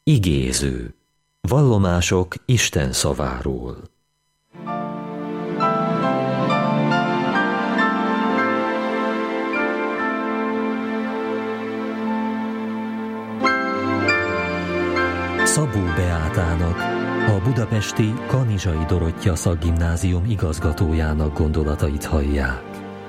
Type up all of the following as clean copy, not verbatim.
Igéző. Vallomások Isten szaváról. Szabó Beátának, a budapesti Kanizsai Dorottya Szakgimnázium igazgatójának gondolatait hallják.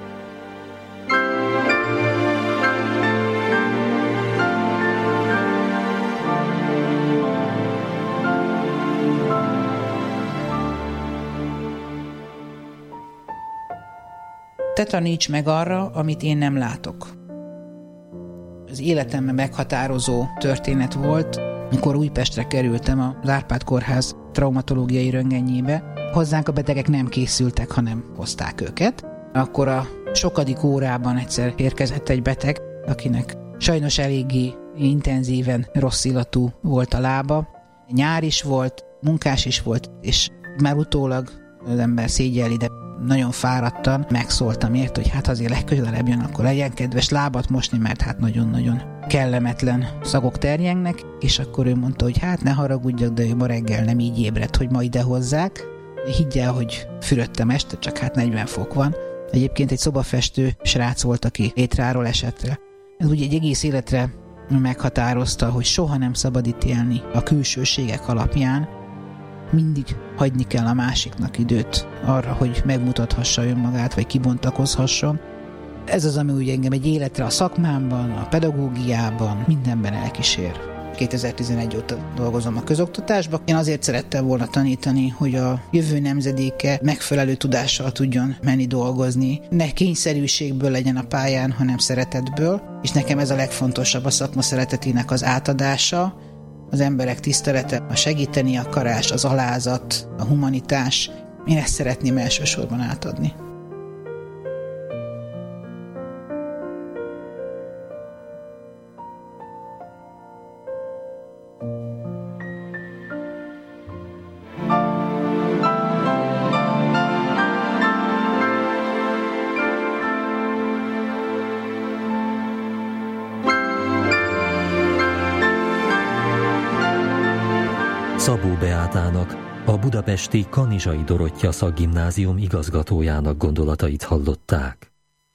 Te taníts meg arra, amit én nem látok. Az életemben meghatározó történet volt, mikor Újpestre kerültem az Árpád Kórház traumatológiai röntgenjébe. Hozzánk a betegek nem készültek, hanem hozták őket. Akkor a sokadik órában egyszer érkezett egy beteg, akinek sajnos eléggé intenzíven rossz illatú volt a lába. Nyár is volt, munkás is volt, és már utólag az ember szégyelli, de nagyon fáradtan megszóltam érte, hogy hát azért legközelebb jön, akkor legyen kedves lábat mosni, mert hát nagyon-nagyon kellemetlen szagok terjengnek, és akkor ő mondta, hogy hát ne haragudjak, de ő ma reggel nem így ébredt, hogy ma ide hozzák. Higgyel, hogy fürödtem este, csak hát 40 fok van. Egyébként egy szobafestő srác volt, aki létráról esett. Ez ugye egy egész életre meghatározta, hogy soha nem szabad ítélni a külsőségek alapján, mindig hagyni kell a másiknak időt arra, hogy megmutathassa önmagát, vagy kibontakozhasson. Ez az, ami ugye engem egy életre a szakmámban, a pedagógiában, mindenben elkísér. 2011 óta dolgozom a közoktatásban. Én azért szerettem volna tanítani, hogy a jövő nemzedéke megfelelő tudással tudjon menni dolgozni. Ne kényszerűségből legyen a pályán, hanem szeretetből. És nekem ez a legfontosabb, a szakma szeretetének az átadása, az emberek tisztelete, a segíteni akarás, az alázat, a humanitás. Én ezt szeretném elsősorban átadni. Szabó Beátának, a budapesti Kanizsai Dorottya Szakgimnázium igazgatójának gondolatait hallották.